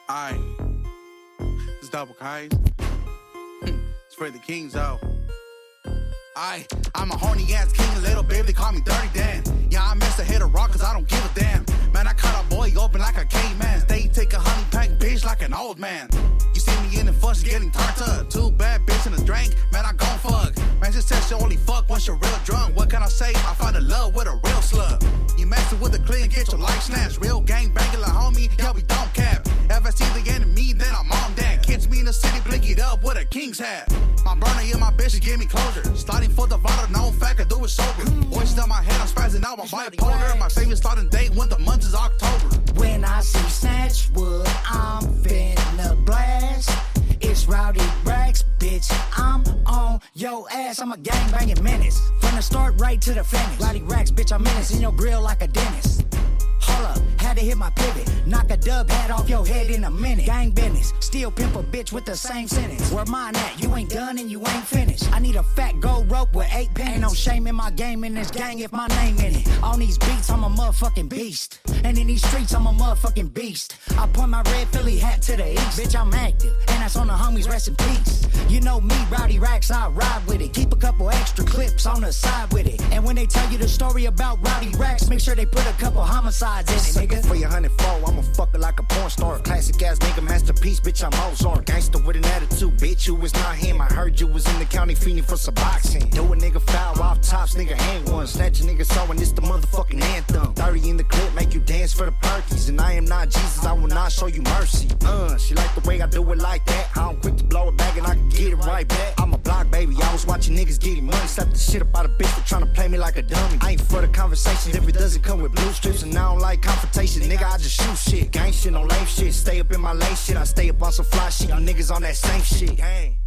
Aye, it's double Kais. It's for the kings out. Aye, I'm a horny ass king, little baby, they call me Dirty Dan. Yeah, I mess a hit of rock cause I don't give a damn. Man, I cut a boy open like a caveman. Stay take a honey pack bitch like an old man. You see me in the fuss getting tarta. Too bad bitch in the drink, man, I gon' fuck. Man, she said she only fuck once you're real drunk. What can I say? I find in love with a real slut. You messing with the clean, get your life snatched. Real gang banging like homie, yeah, we don't cap. If I see the enemy, then I'm on that. Catch me in the city, blink it up with a king's hat. My burner and my bitch, she give me closure. Sliding for the water, no fact, I do it sober. Voice down my head, I'm spazzing out, I'm bipolar. My favorite starting date when the month is October. When I see Snatchwood, I'm finna blast. It's Rowdy Racks, bitch, I'm on yo ass. I'm a gang banging menace. From the start right to the finish. Rowdy Racks, bitch, I'm menace in your grill like a dentist. Hold up, had to hit my pivot. Knock a dub hat off your head in a minute. Gang business, still pimp a bitch with the same sentence. Where mine at? You ain't done and you ain't finished. I need a fat gold rope with 8 pins. Ain't no shame in my game in this gang if my name in it. On these beats, I'm a motherfucking beast. And in these streets, I'm a motherfucking beast. I point my red Philly hat to the east. Bitch, I'm active, and that's on the homies, rest in peace. You know me, Rowdy Racks, I ride with it. Keep a couple extra clips on the side with it. And when they tell you the story about Rowdy Racks, make sure they put a couple homicides in it, nigga. For your 104, I'm a fucker like a porn star. Classic ass nigga, masterpiece, bitch, I'm Mozart. Gangster with an attitude, bitch, you was not him. I heard you was in the county feeding for some boxing. Do a nigga foul off tops, nigga hand one. Snatch a nigga soul and it's the motherfucking anthem. 30 in the clip, make you dance for the perkies. And I am not Jesus, I will not show you mercy. She like the way I do it like that. I don't quick to blow it back and I can get it right back. I'm a block baby, I was watching niggas getting money. Slap the shit up out of bitch for trying to play me like a dummy. I ain't for the conversation if it doesn't come with blue strips. And I don't like confrontation, nigga, I just shoot shit. Gang shit, no lame shit, stay up in my lane shit. I stay up on some fly shit, y'all niggas on that same shit. Gang.